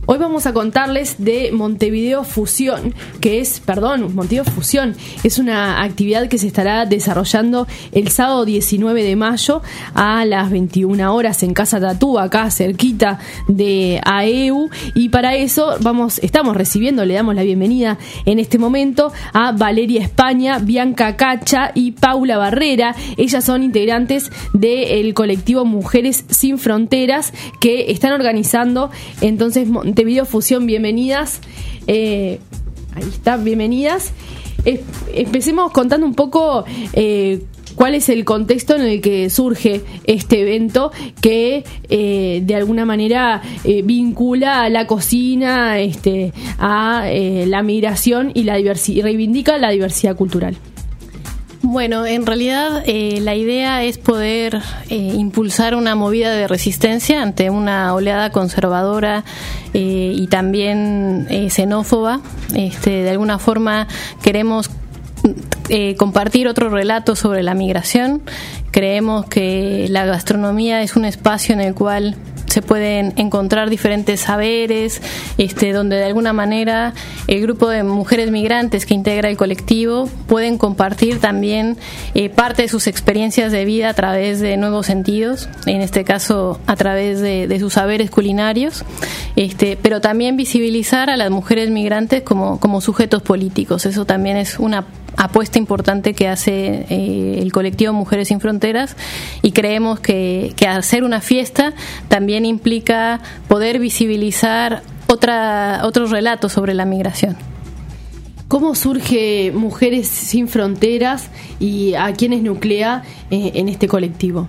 Hoy vamos a contarles de Montevideo Fusión, Montevideo Fusión es una actividad que se estará desarrollando el sábado 19 de mayo a las 21 horas en Casa Tatú, acá cerquita de AEU, y para eso estamos recibiendo, le damos la bienvenida en este momento a Valeria España, Bianca Cacha y Paula Barrera. Ellas son integrantes del colectivo Mujeres Sin Fronteras que están organizando entonces Montevideo Fusión. Bienvenidas. Ahí está, bienvenidas. Empecemos contando un poco cuál es el contexto en el que surge este evento que de alguna manera vincula a la cocina, a la migración y reivindica la diversidad cultural. Bueno, en realidad la idea es poder impulsar una movida de resistencia ante una oleada conservadora y también xenófoba. De alguna forma queremos compartir otro relato sobre la migración. Creemos que la gastronomía es un espacio en el cual se pueden encontrar diferentes saberes, donde de alguna manera el grupo de mujeres migrantes que integra el colectivo pueden compartir también parte de sus experiencias de vida a través de nuevos sentidos, en este caso a través de sus saberes culinarios, pero también visibilizar a las mujeres migrantes como sujetos políticos. Eso también es una apuesta importante que hace el colectivo Mujeres Sin Fronteras, y creemos que hacer una fiesta también implica poder visibilizar otros relatos sobre la migración. ¿Cómo surge Mujeres Sin Fronteras y a quiénes nuclea en este colectivo?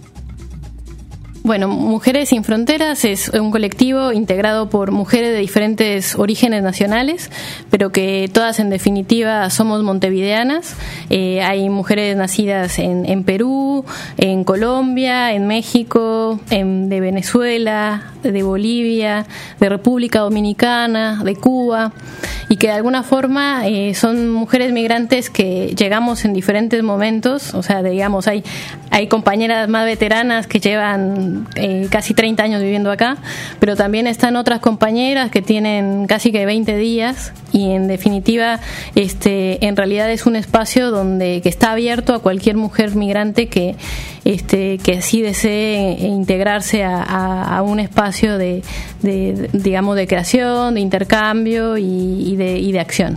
Bueno, Mujeres Sin Fronteras es un colectivo integrado por mujeres de diferentes orígenes nacionales, pero que todas en definitiva somos montevideanas. Hay mujeres nacidas en Perú, en Colombia, en México, de Venezuela, de Bolivia, de República Dominicana, de Cuba, y que de alguna forma son mujeres migrantes que llegamos en diferentes momentos. O sea, digamos, hay compañeras más veteranas que llevan casi 30 años viviendo acá, pero también están otras compañeras que tienen casi que 20 días, y en definitiva en realidad es un espacio que está abierto a cualquier mujer migrante que así desee integrarse a un espacio de creación, de intercambio y de acción.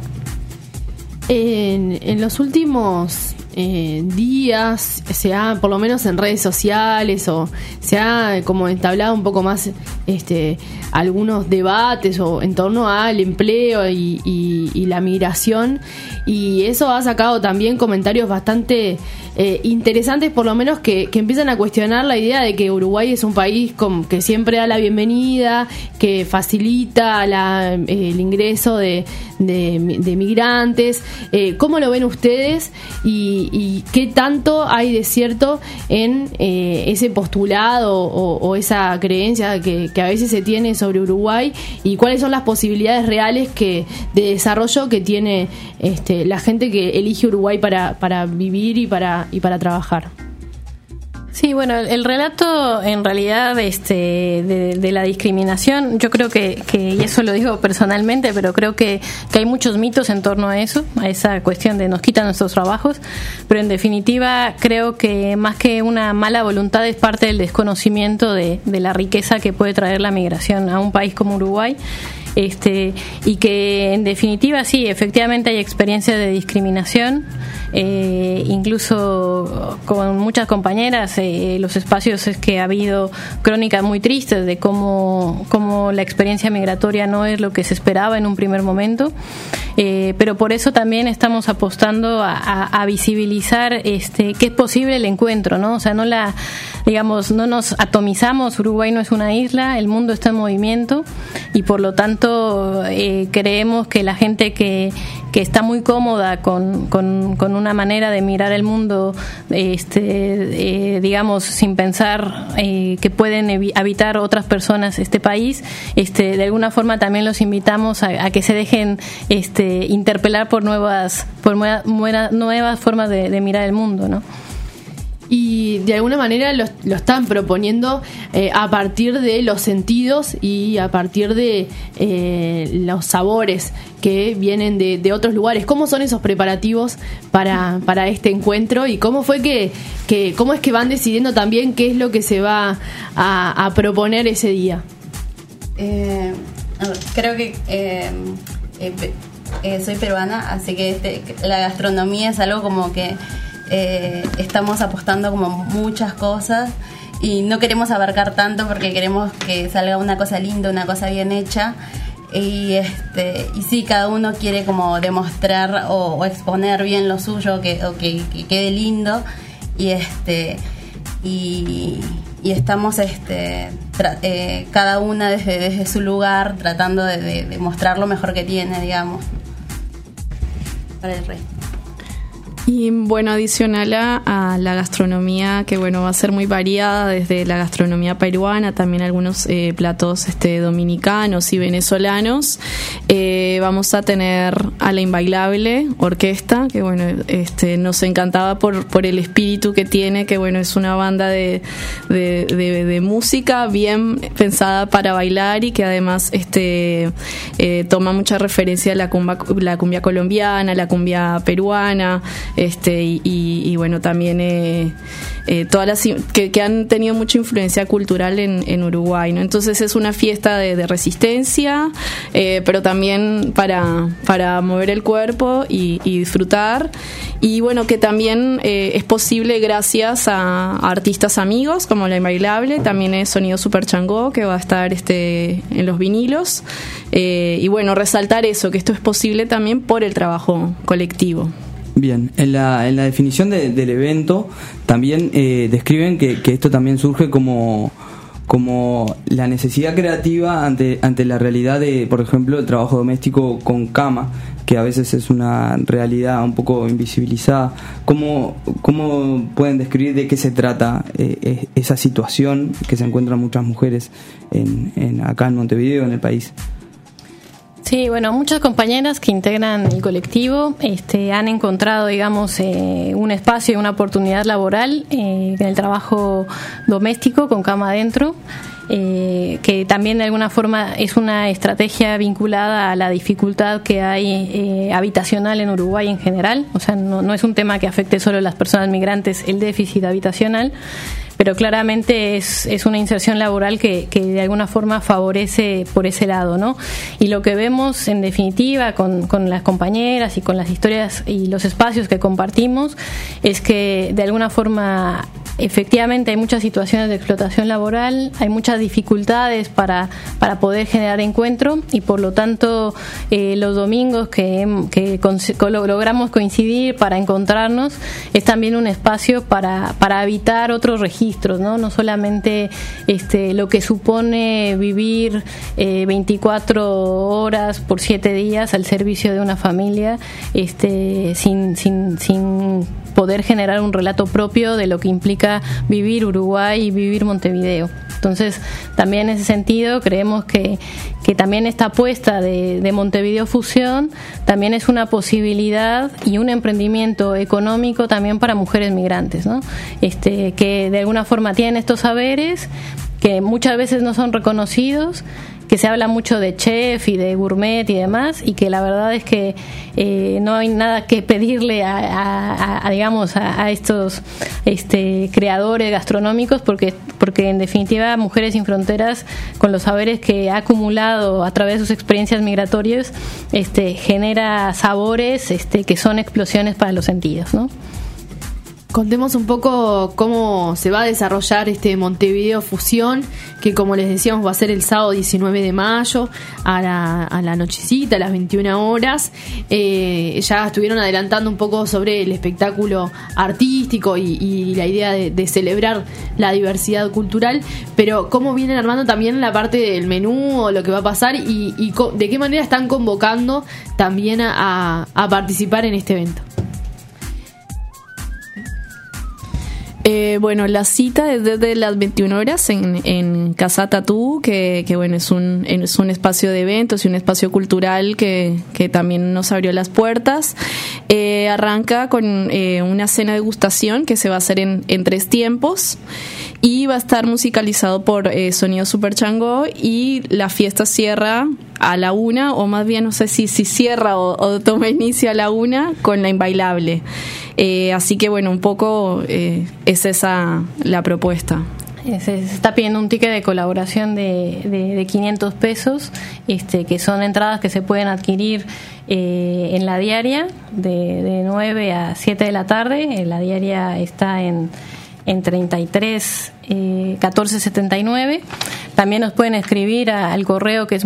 En los últimos días por lo menos en redes sociales, se ha como entablado un poco más algunos debates en torno al empleo y la migración, y eso ha sacado también comentarios bastante interesantes, por lo menos que empiezan a cuestionar la idea de que Uruguay es un país que siempre da la bienvenida, que facilita el ingreso de migrantes. ¿Cómo lo ven ustedes y qué tanto hay de cierto en ese postulado o esa creencia que a veces se tiene sobre Uruguay, y cuáles son las posibilidades reales de desarrollo que tiene la gente que elige Uruguay para vivir y para trabajar? Sí, bueno, el relato en realidad de la discriminación, yo creo que, y eso lo digo personalmente, pero creo que hay muchos mitos en torno a eso, a esa cuestión de nos quitan nuestros trabajos, pero en definitiva creo que más que una mala voluntad es parte del desconocimiento de la riqueza que puede traer la migración a un país como Uruguay. Y que en definitiva sí, efectivamente hay experiencias de discriminación, incluso con muchas compañeras los espacios es que ha habido crónicas muy tristes de cómo la experiencia migratoria no es lo que se esperaba en un primer momento, pero por eso también estamos apostando a visibilizar que es posible el encuentro, ¿no? O sea, no nos atomizamos, Uruguay no es una isla, el mundo está en movimiento, y por lo tanto creemos que la gente que está muy cómoda con una manera de mirar el mundo, sin pensar que pueden habitar otras personas este país, de alguna forma también los invitamos a que se dejen interpelar por nuevas formas de mirar el mundo, ¿no? Y de alguna manera lo están proponiendo a partir de los sentidos y a partir de los sabores que vienen de otros lugares. ¿Cómo son esos preparativos para este encuentro? Y cómo fue cómo es que van decidiendo también qué es lo que se va a proponer ese día? Creo que soy peruana, así que la gastronomía es algo como que estamos apostando como muchas cosas y no queremos abarcar tanto porque queremos que salga una cosa linda, una cosa bien hecha. Y sí, cada uno quiere como demostrar o exponer bien lo suyo, que quede lindo. Y estamos cada una desde su lugar tratando de mostrar lo mejor que tiene, digamos, para el rey. Y bueno, adicional a la gastronomía, que bueno, va a ser muy variada, desde la gastronomía peruana, también algunos platos dominicanos y venezolanos. Vamos a tener a la Inbailable Orquesta, que bueno, nos encantaba por el espíritu que tiene, que bueno, es una banda de música bien pensada para bailar y que además toma mucha referencia a la cumbia colombiana, la cumbia peruana, y bueno, también todas las que han tenido mucha influencia cultural en Uruguay, ¿no? Entonces es una fiesta de resistencia, pero también para mover el cuerpo y disfrutar. Y bueno, que también es posible gracias a artistas amigos como La Inbailable. También es Sonido Super Changó, que va a estar en los vinilos, y bueno, resaltar eso, que esto es posible también por el trabajo colectivo. Bien, en la definición del evento también describen que esto también surge como la necesidad creativa ante la realidad de, por ejemplo, el trabajo doméstico con cama, que a veces es una realidad un poco invisibilizada. ¿Cómo pueden describir de qué se trata esa situación que se encuentran muchas mujeres acá en Montevideo, en el país? Sí, bueno, muchas compañeras que integran el colectivo han encontrado, digamos, un espacio y una oportunidad laboral en el trabajo doméstico con cama adentro, que también de alguna forma es una estrategia vinculada a la dificultad que hay habitacional en Uruguay en general. O sea, no es un tema que afecte solo a las personas migrantes, el déficit habitacional, pero claramente es una inserción laboral que de alguna forma favorece por ese lado, ¿no? Y lo que vemos en definitiva con las compañeras y con las historias y los espacios que compartimos es que de alguna forma efectivamente hay muchas situaciones de explotación laboral, hay muchas dificultades para poder generar encuentro, y por lo tanto los domingos que logramos coincidir para encontrarnos es también un espacio para habitar otros registros, no solamente lo que supone vivir 24 horas por 7 días al servicio de una familia, sin poder generar un relato propio de lo que implica vivir Uruguay y vivir Montevideo. Entonces, también en ese sentido creemos que también esta apuesta de Montevideo Fusión también es una posibilidad y un emprendimiento económico también para mujeres migrantes, ¿no? Que de alguna forma tienen estos saberes que muchas veces no son reconocidos, que se habla mucho de chef y de gourmet y demás, y que la verdad es que no hay nada que pedirle a estos creadores gastronómicos, porque en definitiva Mujeres Sin Fronteras, con los saberes que ha acumulado a través de sus experiencias migratorias, genera sabores que son explosiones para los sentidos, ¿no? Contemos un poco cómo se va a desarrollar Montevideo Fusión, que como les decíamos va a ser el sábado 19 de mayo a la nochecita, a las 21 horas. Ya estuvieron adelantando un poco sobre el espectáculo artístico y la idea de celebrar la diversidad cultural, pero cómo vienen armando también la parte del menú o lo que va a pasar y de qué manera están convocando también a participar en este evento. Bueno, la cita es desde las 21 horas en Casa Tatú, que bueno, es un espacio de eventos y un espacio cultural que también nos abrió las puertas. Arranca con una cena de degustación que se va a hacer en 3 tiempos y va a estar musicalizado por Sonido Super Changó, y la fiesta cierra a la 1, o más bien no sé si cierra o toma inicio a la 1 con la Inbailable. Así que bueno, un poco es esa la propuesta. Se está pidiendo un ticket de colaboración de 500 pesos, que son entradas que se pueden adquirir en la diaria de 9 a 7 de la tarde. La diaria está en 33 1479. También nos pueden escribir al correo que es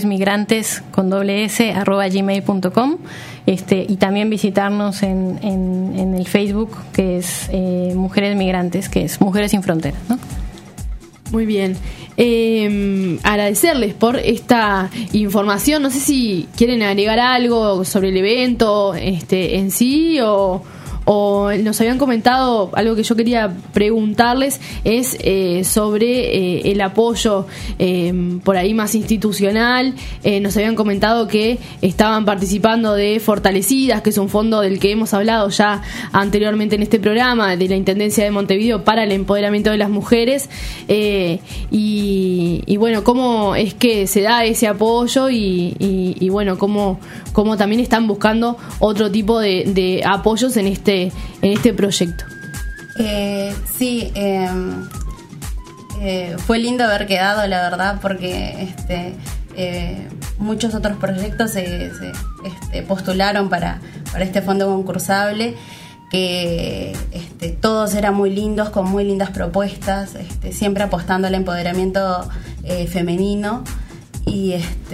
mujeresmigrantes@gmail.com, y también visitarnos en el Facebook, que es Mujeres Migrantes, que es Mujeres Sin Fronteras, ¿no? Muy bien. Agradecerles por esta información. No sé si quieren agregar algo sobre el evento en sí, o nos habían comentado algo que yo quería preguntarles, es sobre el apoyo por ahí más institucional. Nos habían comentado que estaban participando de Fortalecidas, que es un fondo del que hemos hablado ya anteriormente en este programa, de la Intendencia de Montevideo para el empoderamiento de las mujeres, y bueno, cómo es que se da ese apoyo y bueno, cómo también están buscando otro tipo de apoyos en este proyecto. Sí, fue lindo haber quedado, la verdad, porque muchos otros proyectos se postularon para este fondo concursable, que todos eran muy lindos, con muy lindas propuestas, siempre apostando al empoderamiento femenino, y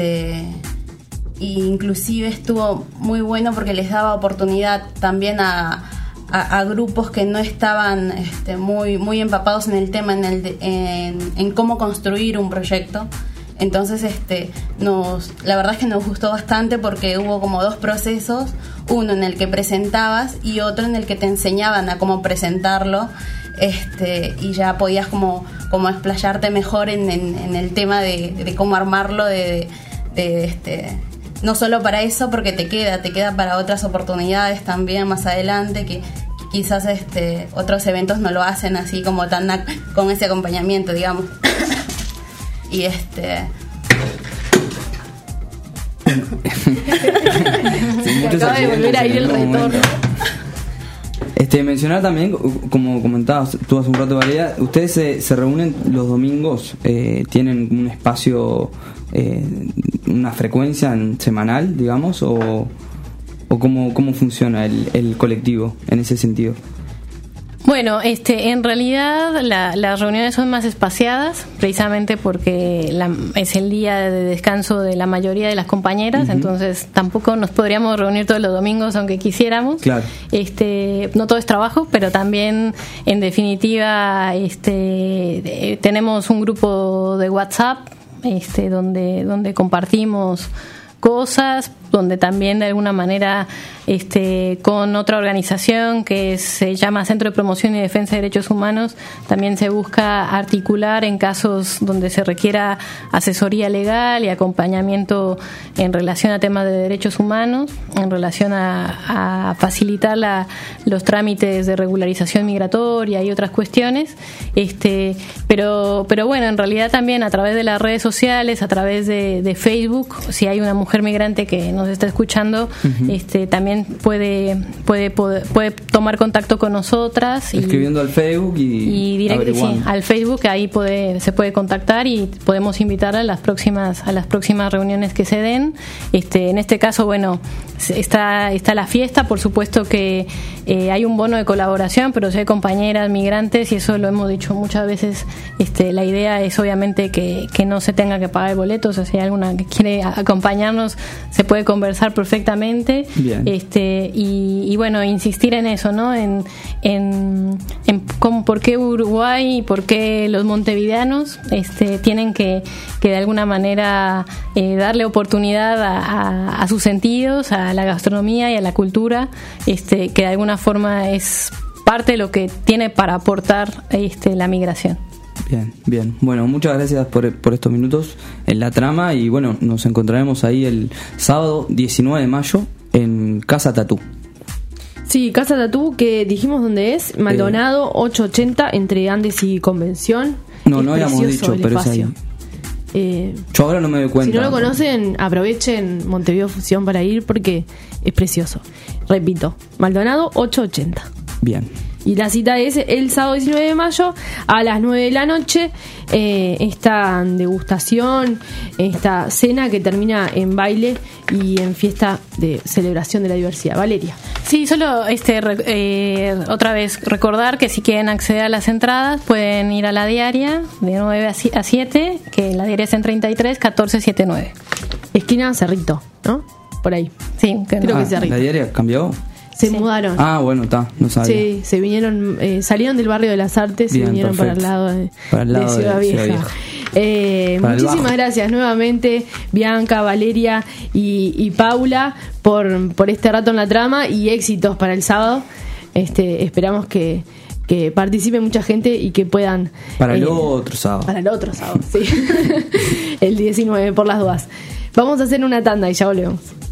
inclusive estuvo muy bueno porque les daba oportunidad también a grupos que no estaban muy empapados en el tema, en cómo construir un proyecto. Entonces la verdad es que nos gustó bastante, porque hubo como 2 procesos, uno en el que presentabas y otro en el que te enseñaban a cómo presentarlo, y ya podías como explayarte mejor en el tema de cómo armarlo, no solo para eso, porque te queda para otras oportunidades también más adelante, que quizás otros eventos no lo hacen así como tan con ese acompañamiento, digamos. Y Sí, acaba de volver a ir el retorno. Mencionar también, como comentabas tú hace un rato, Valeria, ustedes se reúnen los domingos, tienen un espacio, una frecuencia semanal, digamos, o cómo funciona el colectivo en ese sentido. Bueno, en realidad las reuniones son más espaciadas, precisamente porque es el día de descanso de la mayoría de las compañeras. Uh-huh. Entonces tampoco nos podríamos reunir todos los domingos aunque quisiéramos. Claro. No todo es trabajo, pero también, en definitiva, tenemos un grupo de WhatsApp donde compartimos cosas, donde también de alguna manera con otra organización que se llama Centro de Promoción y Defensa de Derechos Humanos, también se busca articular en casos donde se requiera asesoría legal y acompañamiento en relación a temas de derechos humanos, en relación a facilitar los trámites de regularización migratoria y otras cuestiones, pero bueno, en realidad también a través de las redes sociales, a través de Facebook, si hay una mujer migrante que nos está escuchando, uh-huh, también puede tomar contacto con nosotras, escribiendo al Facebook y directo, sí, al Facebook, ahí se puede contactar y podemos invitarla a las próximas reuniones que se den. En este caso, bueno, está la fiesta, por supuesto que hay un bono de colaboración, pero si hay compañeras migrantes, y eso lo hemos dicho muchas veces, la idea es obviamente que no se tenga que pagar el boleto. O sea, si hay alguna que quiere acompañarnos, se puede conversar perfectamente. Bien. Y bueno, insistir en eso, ¿no? En por qué Uruguay y por qué los montevideanos tienen que de alguna manera darle oportunidad a sus sentidos, a la gastronomía y a la cultura, que de alguna forma es parte de lo que tiene para aportar la migración. Bien. Bueno, muchas gracias por estos minutos en la trama y bueno, nos encontraremos ahí el sábado 19 de mayo en Casa Tatú. Sí, Casa Tatú, que dijimos dónde es, Maldonado 880 entre Andes y Convención. No habíamos dicho, pero espacio. Es ahí. Yo ahora no me doy cuenta. Si no lo conocen, aprovechen Montevideo Fusión para ir porque es precioso. Repito, Maldonado 880. Bien. Y la cita es el sábado 19 de mayo a las 9 de la noche. Esta degustación, esta cena que termina en baile y en fiesta de celebración de la diversidad. Valeria. Sí, solo otra vez recordar que si quieren acceder a las entradas pueden ir a la diaria de 9 a 7, que la diaria es en 33 1479. Esquina Cerrito, ¿no? Por ahí. Sí, creo que Cerrito. ¿La diaria cambió? Se mudaron. Bueno, no sabía. Sí, se vinieron, salieron del barrio de las Artes y vinieron perfecto. para el lado de Ciudad Vieja. Muchísimas gracias nuevamente, Bianca, Valeria y Paula por este rato en la trama y éxitos para el sábado. Esperamos que participe mucha gente y que puedan... Para el otro sábado. Para el otro sábado, sí. El 19, por las dudas. Vamos a hacer una tanda y ya volvemos.